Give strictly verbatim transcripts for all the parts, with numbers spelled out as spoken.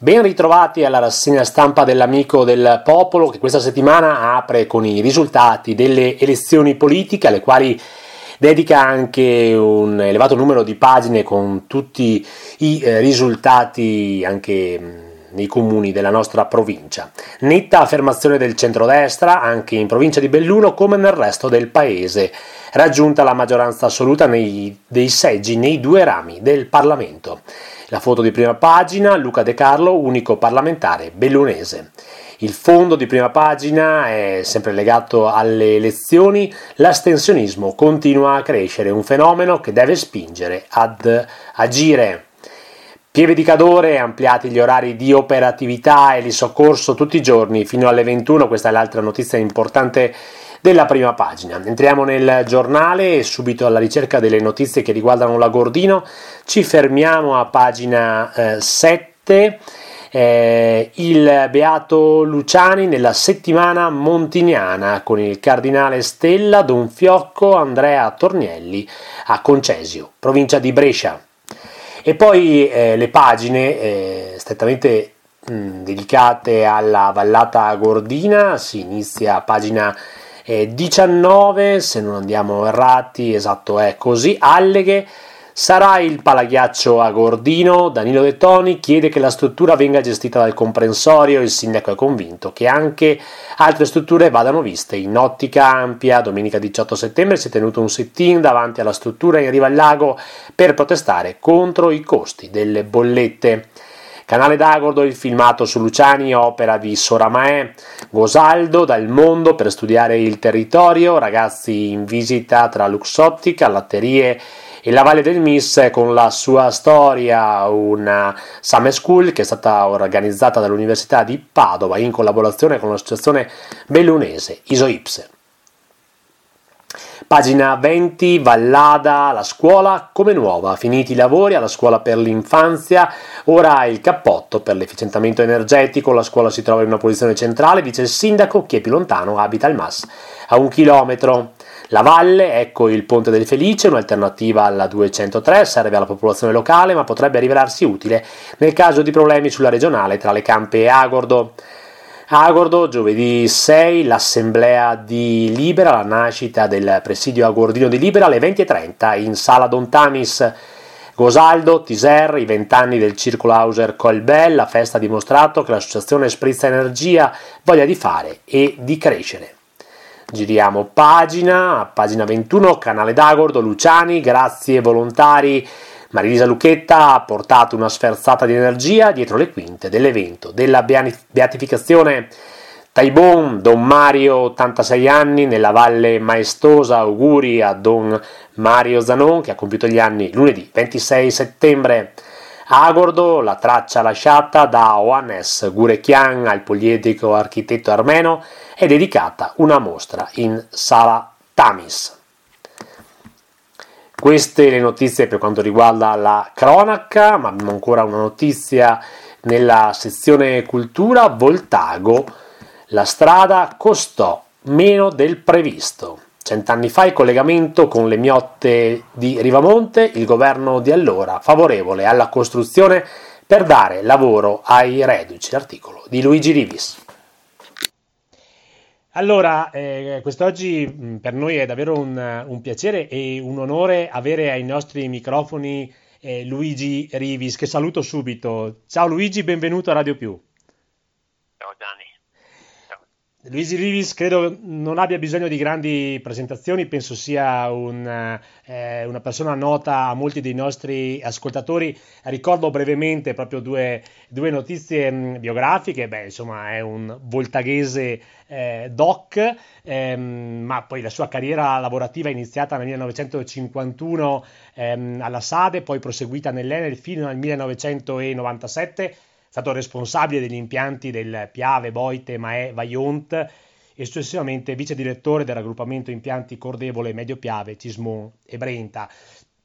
Ben ritrovati alla rassegna stampa dell'Amico del Popolo, che questa settimana apre con i risultati delle elezioni politiche, alle quali dedica anche un elevato numero di pagine con tutti i eh, risultati anche mh, nei comuni della nostra provincia. Netta affermazione del centrodestra anche in provincia di Belluno come nel resto del paese, raggiunta la maggioranza assoluta nei, dei seggi nei due rami del Parlamento. La foto di prima pagina, Luca De Carlo, unico parlamentare bellunese. Il fondo di prima pagina è sempre legato alle elezioni, l'astensionismo continua a crescere, un fenomeno che deve spingere ad agire. Pieve di Cadore, ampliati gli orari di operatività e di soccorso tutti i giorni fino alle ventuno, questa è l'altra notizia importante della prima pagina. Entriamo nel giornale e subito alla ricerca delle notizie che riguardano l'Agordino ci fermiamo a pagina eh, sette. Eh, il Beato Luciani nella settimana montiniana con il cardinale Stella, Don Fiocco, Andrea Tornielli a Concesio, provincia di Brescia. E poi eh, le pagine eh, strettamente mh, dedicate alla vallata agordina, si inizia a pagina eh, diciannove, se non andiamo errati, esatto è così, Alleghe. Sarà il palaghiaccio agordino, Danilo De Toni chiede che la struttura venga gestita dal comprensorio, il sindaco è convinto che anche altre strutture vadano viste in ottica ampia. Domenica diciotto settembre si è tenuto un sit-in davanti alla struttura in riva al lago per protestare contro i costi delle bollette. Canale d'Agordo, il filmato su Luciani, opera di Soramae, Gosaldo dal mondo per studiare il territorio, ragazzi in visita tra Luxottica, latterie e la Valle del Mis con la sua storia, una Summer School che è stata organizzata dall'Università di Padova in collaborazione con l'associazione bellunese Isoipse. Pagina venti, Vallada, la scuola come nuova, finiti i lavori alla scuola per l'infanzia, ora il cappotto per l'efficientamento energetico, la scuola si trova in una posizione centrale, dice il sindaco, chi è più lontano abita al Mas a un chilometro. La Valle, ecco il Ponte del Felice, un'alternativa alla duecentotre, serve alla popolazione locale ma potrebbe rivelarsi utile nel caso di problemi sulla regionale tra Le Campe e Agordo. Agordo, giovedì sei, l'assemblea di Libera, la nascita del presidio agordino di Libera alle venti e trenta in sala Don Tamis. Gosaldo, Tiser, i vent'anni del Circolo Hauser Colbel, la festa ha dimostrato che l'associazione Sprizza Energia voglia di fare e di crescere. Giriamo pagina, pagina ventuno, Canale d'Agordo, Luciani, grazie volontari. Marilisa Lucchetta ha portato una sferzata di energia dietro le quinte dell'evento della beatificazione. Taibon, Don Mario, ottantasei anni, nella Valle Maestosa, auguri a Don Mario Zanon che ha compiuto gli anni lunedì ventisei settembre. Agordo, la traccia lasciata da Oanes Gurekian al poliedrico architetto armeno, è dedicata una mostra in sala Tamis. Queste le notizie per quanto riguarda la cronaca, ma abbiamo ancora una notizia nella sezione cultura. Voltago, la strada costò meno del previsto. Cent'anni fa il collegamento con le Miotte di Rivamonte, il governo di allora favorevole alla costruzione per dare lavoro ai reduci. L'articolo di Luigi Rivis. Allora, eh, quest'oggi mh, per noi è davvero un, un piacere e un onore avere ai nostri microfoni eh, Luigi Rivis, che saluto subito. Ciao Luigi, benvenuto a Radio Più. Ciao Gianni. Luigi Rivis credo non abbia bisogno di grandi presentazioni, penso sia un, eh, una persona nota a molti dei nostri ascoltatori. Ricordo brevemente proprio due, due notizie mh, biografiche. Beh, insomma, è un voltaghese eh, doc, ehm, ma poi la sua carriera lavorativa è iniziata nel millenovecentocinquantuno ehm, alla SADE, poi proseguita nell'Enel fino al millenovecentonovantasette. È stato responsabile degli impianti del Piave, Boite, Maè, Vaillant e successivamente vice direttore del raggruppamento impianti Cordevole, Medio Piave, Cismon e Brenta.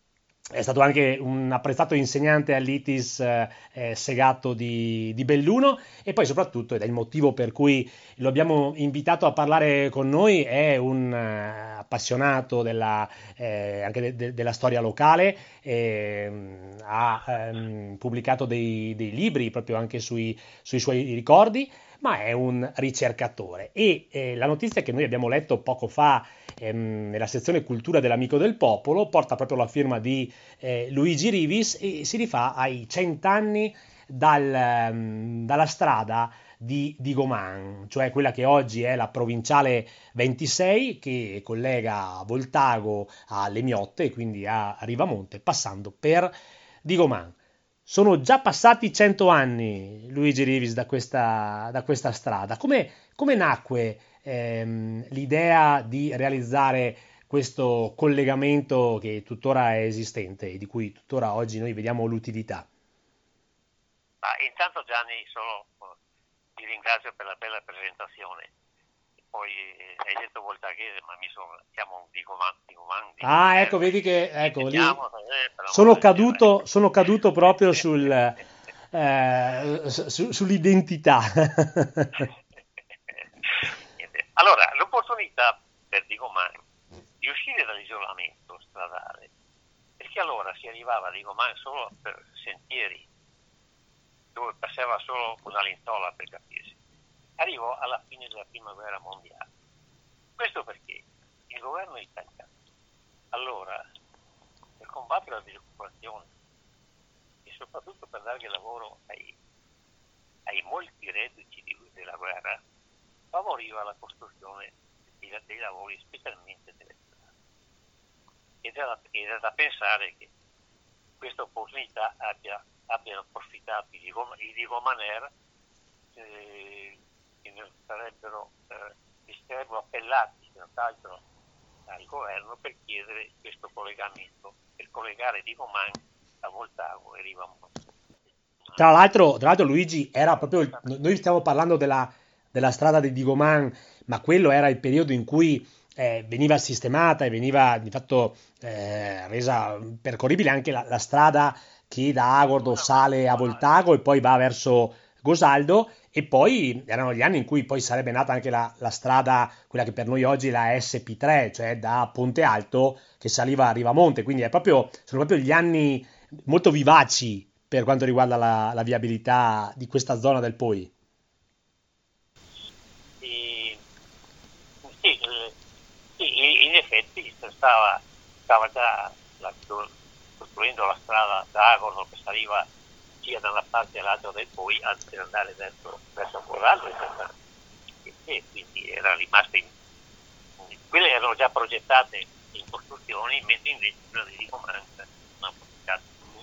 è stato anche un apprezzato insegnante all'I T I S eh, Segato di, di Belluno, e poi soprattutto, ed è il motivo per cui lo abbiamo invitato a parlare con noi, è un eh, appassionato della, eh, anche de- de- della storia locale, e, ha ehm, pubblicato dei, dei libri proprio anche sui, sui suoi ricordi, ma è un ricercatore. E eh, la notizia che noi abbiamo letto poco fa ehm, nella sezione cultura dell'Amico del Popolo porta proprio la firma di eh, Luigi Rivis e si rifà ai cent'anni dal, ehm, dalla strada di, di Goman, cioè quella che oggi è la provinciale ventisei che collega Voltago a Lemiotte, quindi a Rivamonte, passando per Digoman. Sono già passati cento anni, Luigi Rivis, da questa, da questa strada. Come, come nacque ehm, l'idea di realizzare questo collegamento che tuttora è esistente e di cui tuttora oggi noi vediamo l'utilità? Ma intanto Gianni, solo eh, ti ringrazio per la bella presentazione. Poi eh, hai detto Voltaghese, ma mi sono, siamo di comandi, di comandi. Ah, Eh, ecco, vedi che ecco, lì vediamo, eh, per sono amore di Dio. caduto, sono caduto proprio sul, eh, su- sull'identità. Niente. Allora, l'opportunità per Digoman di uscire dall'isolamento stradale, perché allora si arrivava a Digoman solo per sentieri, dove passava solo una lentola, per capirsi. Arrivò alla fine della prima guerra mondiale. Questo perché il governo italiano allora, per combattere la disoccupazione e soprattutto per dare lavoro ai, ai molti reduci di, della guerra, favoriva la costruzione dei, dei lavori, specialmente delle strade. Ed è da, ed è da pensare che questa opportunità abbia, abbiano approfittato i, i Digomaner, eh, che ne sarebbero, eh, si sarebbero appellati senz'altro al governo per chiedere questo collegamento, per collegare Digoman a Voltago e Rivamonte. Tra l'altro, tra l'altro Luigi era proprio, il- noi stiamo parlando della, della strada di Digoman, ma quello era il periodo in cui eh, veniva sistemata e veniva di fatto eh, resa percorribile anche la, la strada che da Agordo sale a Voltago e poi va verso Gosaldo, e poi erano gli anni in cui poi sarebbe nata anche la, la strada, quella che per noi oggi è la S P tre, cioè da Ponte Alto che saliva a Rivamonte, quindi è proprio, sono proprio gli anni molto vivaci per quanto riguarda la, la viabilità di questa zona del Poi. E, sì, eh, sì, in effetti stava, stava già la, costruendo la strada da Agordo che saliva sia da una parte che dall'altra del Poi, anziché andare verso, verso Corallo, e, e quindi era rimasta in, quelle erano già progettate in costruzioni, mentre invece quella di Digoman non progettate.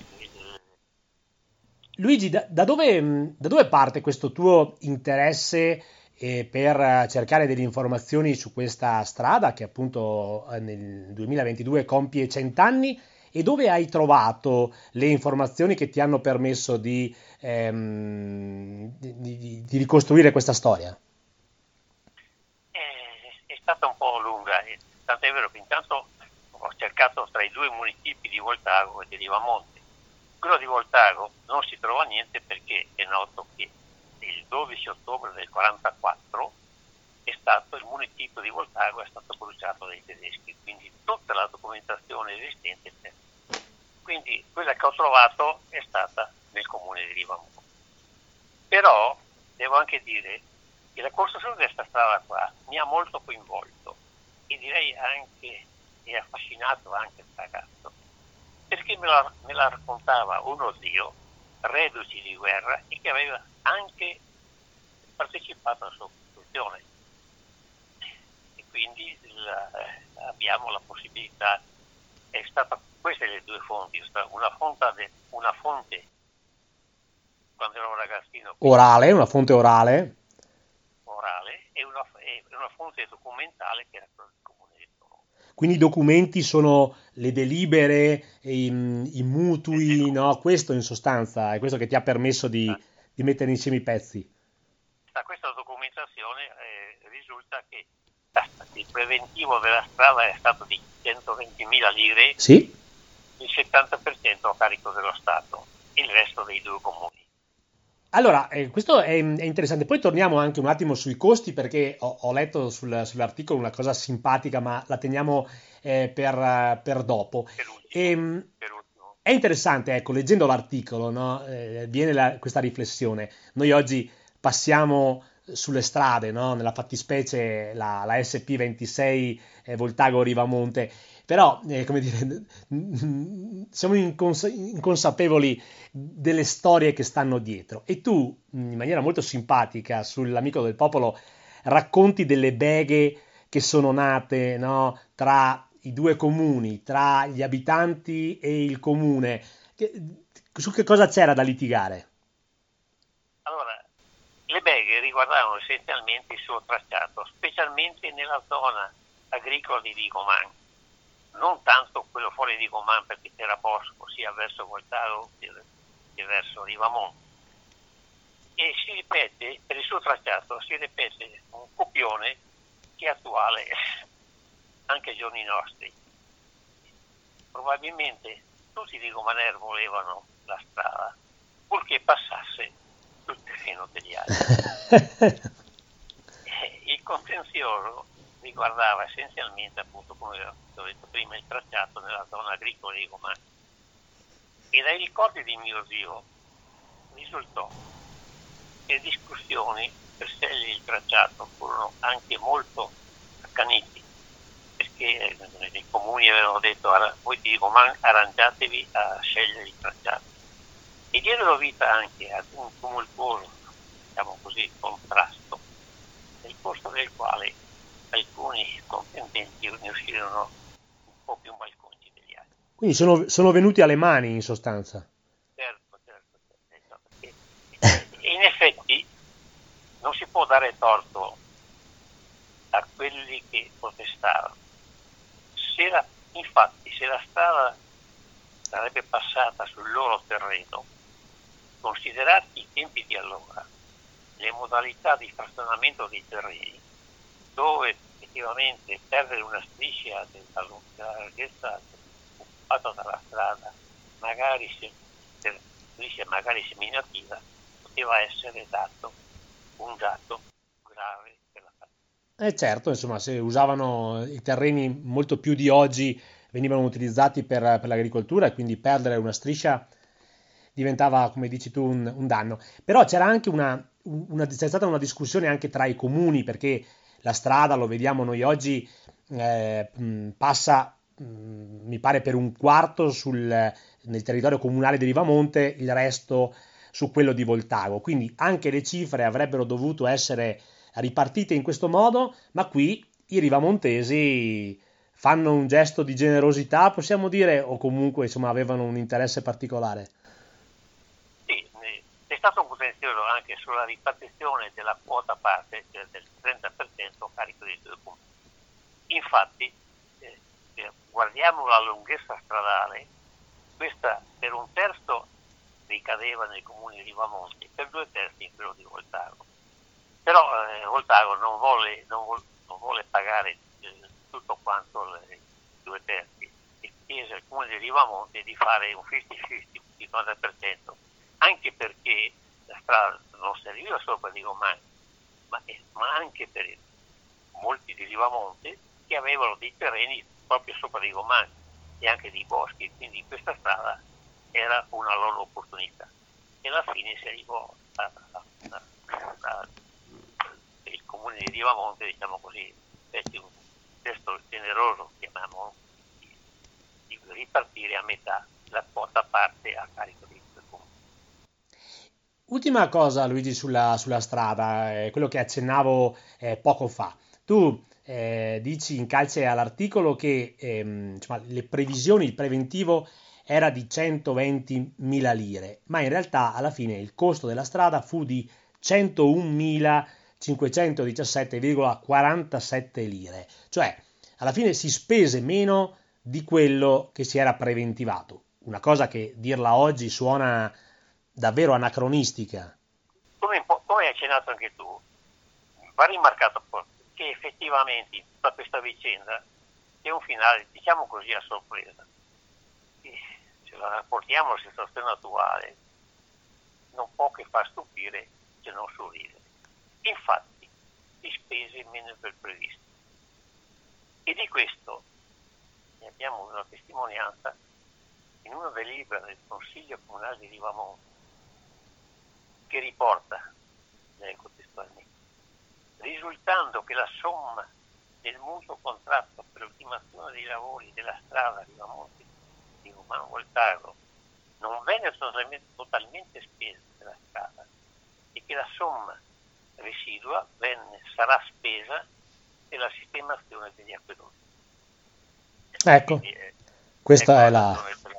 Luigi, da, da dove, mh, da dove parte questo tuo interesse eh, per eh, cercare delle informazioni su questa strada che appunto eh, nel duemilaventidue compie cent'anni, e dove hai trovato le informazioni che ti hanno permesso di, ehm, di, di- di ricostruire questa storia? È, è stata un po' lunga, eh, tant'è vero che intanto ho cercato tra i due municipi di Voltago e di Rivamonte. Quello di Voltago non si trova niente perché è noto che il dodici ottobre del quarantaquattro è stato il municipio di Voltago è stato bruciato dai tedeschi, quindi tutta la documentazione esistente c'è. Quindi quella che ho trovato è stata nel comune di Rivamonte. Però devo anche dire che la costruzione di questa strada qua mi ha molto coinvolto e direi anche e affascinato anche il ragazzo, perché me la, me la raccontava uno zio, reduce di guerra, e che aveva anche partecipato alla sua costruzione. E quindi la, abbiamo la possibilità, è stata, queste le due fonti, una fonte, una fonte quando ero ragazzino, Orale, una fonte orale. orale, e una, e una fonte documentale che era quella del comune di Torino. Quindi i documenti sono le delibere, i, i mutui, no? Questo in sostanza è questo che ti ha permesso di, di mettere insieme i pezzi. Da questa documentazione eh, risulta che il preventivo della strada è stato di centoventimila lire, Sì? il settanta per cento a carico dello Stato, il resto dei due comuni. Allora, eh, questo è, è interessante. Poi torniamo anche un attimo sui costi perché ho, ho letto sul- sull'articolo una cosa simpatica, ma la teniamo eh, per, eh, per dopo. Per ultimo, Ehm, per ultimo. è interessante, ecco, leggendo l'articolo, no, eh, viene la- questa riflessione. Noi oggi passiamo sulle strade, no, nella fattispecie la, la S P ventisei eh, Voltago Rivamonte, però, eh, come dire, siamo incons- inconsapevoli delle storie che stanno dietro. E tu, in maniera molto simpatica, sull'Amico del Popolo, racconti delle beghe che sono nate, no, tra i due comuni, tra gli abitanti e il comune. Che- su che cosa c'era da litigare? Allora, le beghe riguardavano essenzialmente il suo tracciato, specialmente nella zona agricola di Vigoman, non tanto quello fuori di Vigoman perché c'era bosco sia verso Voltago che che verso Rivamonte. E si ripete, per il suo tracciato, si ripete un copione che è attuale anche ai giorni nostri. Probabilmente tutti i Vigomaner volevano la strada, purché passasse sul terreno degli altri. Il contenzioso riguardava essenzialmente, appunto, come ho detto prima, il tracciato nella zona agricola di Vigomani. E dai ricordi di mio zio risultò che discussioni per scegliere il tracciato furono anche molto accaniti, perché i comuni avevano detto voi di Vigomani arrangiatevi a scegliere il tracciato. E diedero vita anche ad un tumultuoso, diciamo così, contrasto, nel corso del quale alcuni contendenti ne uscirono un po' più malconci degli altri. Quindi sono, sono venuti alle mani in sostanza. Certo, certo, certo, perché in effetti non si può dare torto a quelli che protestavano. Se la, infatti, se la strada sarebbe passata sul loro terreno, considerati i tempi di allora, le modalità di frazionamento dei terreni, dove effettivamente perdere una striscia della larghezza occupata dalla strada, magari se striscia magari seminativa, poteva essere dato un dato grave per la famiglia. Eh certo, insomma, se usavano i terreni molto più di oggi, venivano utilizzati per, per l'agricoltura e quindi perdere una striscia diventava, come dici tu, un, un danno. Però c'era anche una, una, c'è stata una discussione anche tra i comuni, perché la strada, lo vediamo noi oggi, eh, mh, passa, mh, mi pare, per un quarto sul, nel territorio comunale di Rivamonte, il resto su quello di Voltago. Quindi anche le cifre avrebbero dovuto essere ripartite in questo modo, ma qui i rivamontesi fanno un gesto di generosità, possiamo dire, o comunque insomma avevano un interesse particolare. Sì, c'è stato un contenzioso anche sulla ripartizione della quota parte, cioè del trenta per cento a carico dei due comuni. Infatti, eh, se guardiamo la lunghezza stradale, questa per un terzo ricadeva nei comuni di Rivamonti, per due terzi in quello di Voltago. Però eh, Voltago non vuole, non vuole, non vuole pagare eh, tutto quanto le, i due terzi e chiese al comune di Rivamonte di fare un cinquanta cinquanta, un cinquanta per cento, anche perché la strada non serviva solo per Vigomani, ma, ma anche per molti di Rivamonte che avevano dei terreni proprio sopra Vigomani e anche dei boschi, quindi questa strada era una loro opportunità. E alla fine si arrivò a, a, a, a il comune di Rivamonte, diciamo così, fece un gesto generoso, chiamiamolo, di, di ripartire a metà la quota parte a carico di due comuni. Ultima cosa, Luigi, sulla, sulla strada, eh, quello che accennavo eh, poco fa. Tu eh, dici in calce all'articolo che ehm, insomma, le previsioni, il preventivo era di centoventimila lire, ma in realtà alla fine il costo della strada fu di centounomilacinquecentodiciassette virgola quarantasette lire, cioè alla fine si spese meno di quello che si era preventivato, una cosa che dirla oggi suona davvero anacronistica. Come, come hai accennato anche tu, va rimarcato che effettivamente in tutta questa vicenda c'è un finale, diciamo così, a sorpresa. se la rapportiamo alla situazione attuale, non può che far stupire se non sorridere. Infatti, di spese meno del previsto. E di questo ne abbiamo una testimonianza in una delibera del Consiglio Comunale di Rivamonte, che riporta, leggo testualmente, risultando che la somma del mutuo contratto per l'ultimazione dei lavori della strada Rivamonte di Romano Voltago non venne totalmente, totalmente spesa della strada e che la somma residua venne, sarà spesa per la sistemazione degli acquedotti. Ecco, Quindi, eh, questa ecco è la...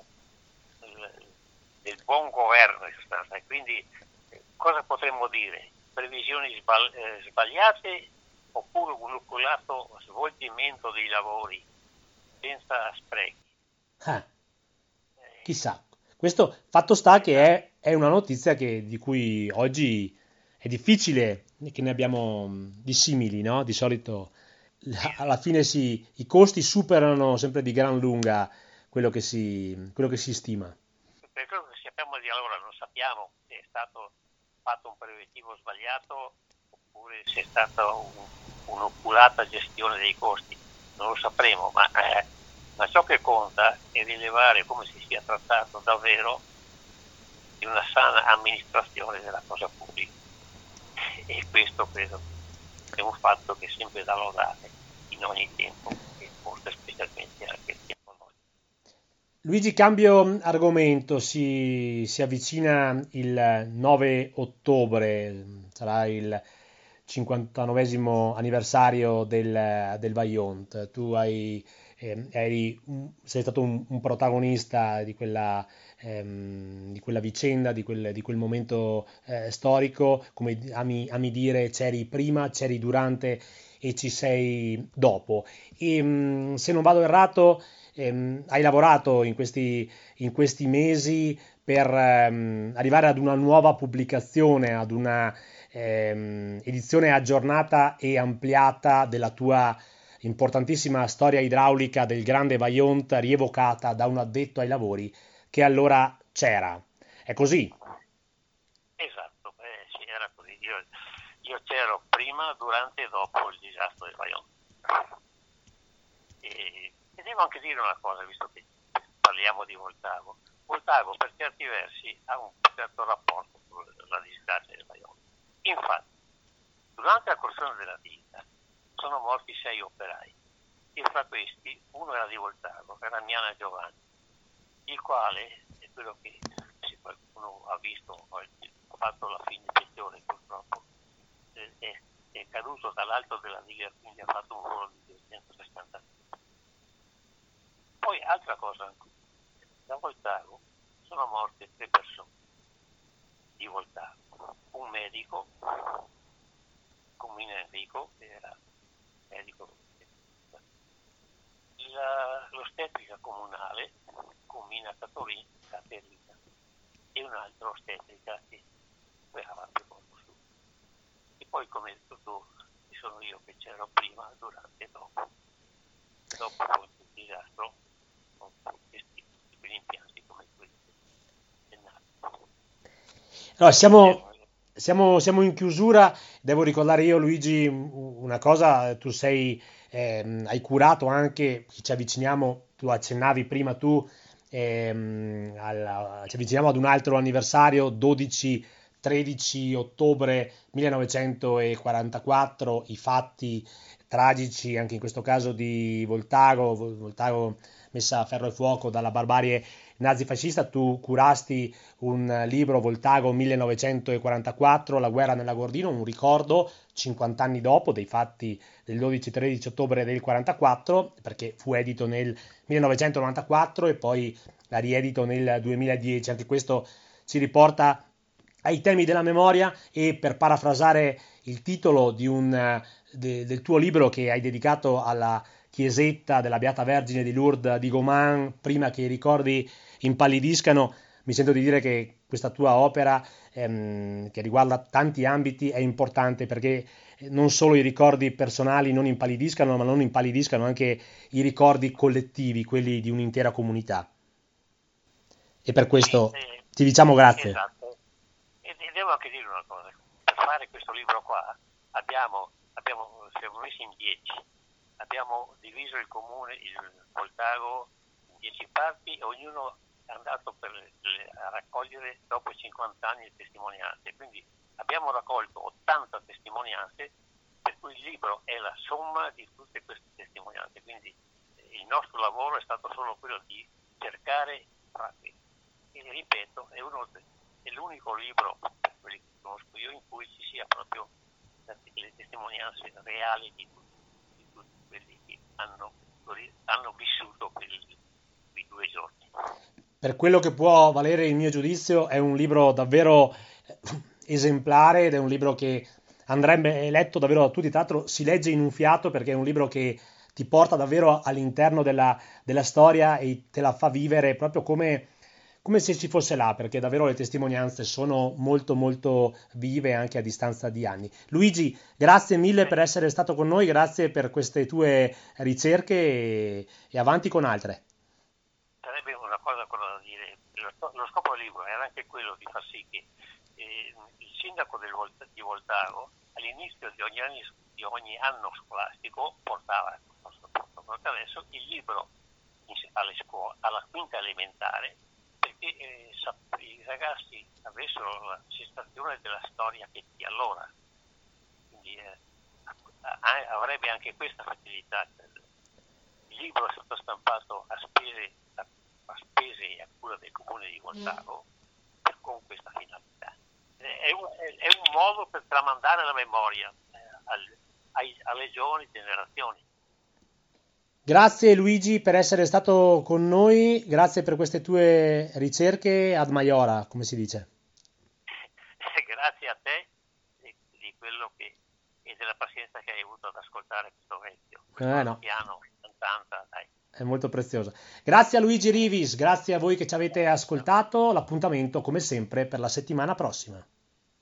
del, del buon governo in sostanza. E quindi eh, cosa potremmo dire? Previsioni sbagli- eh, sbagliate oppure un oculato svolgimento dei lavori senza sprechi? eh, chissà. Questo fatto sta che è, è una notizia che, di cui oggi è difficile che ne abbiamo mh, di simili, no? Di solito la- alla fine si, i costi superano sempre di gran lunga quello che si, quello che si stima. Per quello che sappiamo di allora, non sappiamo se è stato fatto un preventivo sbagliato oppure se è stata un- un'oculata gestione dei costi, non lo sapremo, ma, eh, ma ciò che conta è rilevare come si sia trattato davvero di una sana amministrazione della cosa pubblica. E questo credo è un fatto che è sempre da lodare in ogni tempo e forse specialmente anche in tempo nostro. Luigi, cambio argomento, si, si avvicina il nove ottobre, sarà il cinquantanovesimo anniversario del, del Vajont. Tu hai, ehm, eri un- sei stato un, un protagonista di quella, ehm, di quella vicenda, di quel, di quel momento eh, storico, come ami, ami dire, c'eri prima, c'eri durante e ci sei dopo. E, mh, se non vado errato, ehm, hai lavorato in questi, in questi mesi per ehm, arrivare ad una nuova pubblicazione, ad una ehm, edizione aggiornata e ampliata della tua importantissima storia idraulica del grande Vajont, rievocata da un addetto ai lavori che allora c'era. È così? Esatto, eh, sì, era così. Io, io c'ero prima, durante e dopo il disastro del Vajont. E, e devo anche dire una cosa, visto che parliamo di Voltago. Voltago per certi versi ha un certo rapporto con la disgrazia del Vajont. Infatti, durante la corruzione della ditta sono morti sei operai e fra questi uno era di Voltago, era Miana Giovanni, il quale è quello che se qualcuno ha visto ha fatto la finzione purtroppo è, è, è caduto dall'alto della diga, quindi ha fatto un volo di duecentosessanta. Poi altra cosa, da Voltago sono morte tre persone di Voltago, un medico Comine Enrico, che era medico, la, l'ostetrica comunale Comina Caterina, Caterina e un'altra ostetrica che operava più conosciuta. E poi, come hai detto tu, ci sono io che c'ero prima, durante e dopo. Dopo il disastro, non gestiti quegli impianti come quelli del nato. Allora, siamo, siamo, siamo in chiusura, devo ricordare io, Luigi, una cosa, tu sei, ehm, hai curato anche, ci avviciniamo, tu accennavi prima tu, ehm, alla- ci avviciniamo ad un altro anniversario, dodici tredici ottobre millenovecentoquarantaquattro, i fatti tragici, anche in questo caso di Voltago, Vol- Voltago messa a ferro e fuoco dalla barbarie nazifascista. Tu curasti un libro, Voltago millenovecentoquarantaquattro, La guerra nell'Agordino, un ricordo cinquanta anni dopo dei fatti del dodici tredici ottobre del quarantaquattro, perché fu edito nel millenovecentonovantaquattro e poi la riedito nel duemiladieci. Anche questo ci riporta ai temi della memoria e, per parafrasare il titolo di un, eh, de- del tuo libro che hai dedicato alla chiesetta della Beata Vergine di Lourdes di Gaumont, prima che i ricordi impallidiscano, mi sento di dire che questa tua opera, ehm, che riguarda tanti ambiti, è importante perché non solo i ricordi personali non impallidiscano, ma non impallidiscano anche i ricordi collettivi, quelli di un'intera comunità. e per questo Sì, eh, ti diciamo grazie. esatto. E, e devo anche dire una cosa, per fare questo libro qua abbiamo, abbiamo siamo messi in dieci, abbiamo diviso il comune, il Voltago, in dieci parti e ognuno è andato per le, a raccogliere dopo cinquanta anni le testimonianze, quindi abbiamo raccolto ottanta testimonianze, per cui il libro è la somma di tutte queste testimonianze, quindi eh, il nostro lavoro è stato solo quello di cercare fatti. E ripeto, è, uno, è l'unico libro, per quelli che conosco io, in cui ci sia proprio le testimonianze reali di tutti, di tutti quelli che hanno, hanno vissuto quei, quei due giorni. Per quello che può valere il mio giudizio, è un libro davvero esemplare ed è un libro che andrebbe letto davvero da tutti. Tra l'altro si legge in un fiato perché è un libro che ti porta davvero all'interno della, della storia e te la fa vivere proprio come, come se ci fosse là, perché davvero le testimonianze sono molto molto vive anche a distanza di anni. Luigi, grazie mille per essere stato con noi, grazie per queste tue ricerche e, e avanti con altre. Sarebbe una cosa ancora da dire, lo, lo scopo del libro era anche quello di far sì che eh, il sindaco del Volt- di Voltago all'inizio di ogni, anni, di ogni anno scolastico portava, porta adesso, il libro in, alle scuole, alla quinta elementare, perché eh, i ragazzi avessero la sensazione della storia che di allora, quindi eh, avrebbe anche questa facilità. Il libro è stato stampato a spese, a, a spese e a cura del comune di Voltago per, con questa finalità. È un, è un modo per tramandare la memoria eh, al, ai, alle giovani generazioni. Grazie Luigi per essere stato con noi, grazie per queste tue ricerche ad Maiora, come si dice. Grazie a te di, di quello che e della pazienza che hai avuto ad ascoltare questo vecchio, questo Eh, no. piano ottanta, dai. È molto prezioso. Grazie a Luigi Rivis, grazie a voi che ci avete ascoltato, l'appuntamento come sempre per la settimana prossima.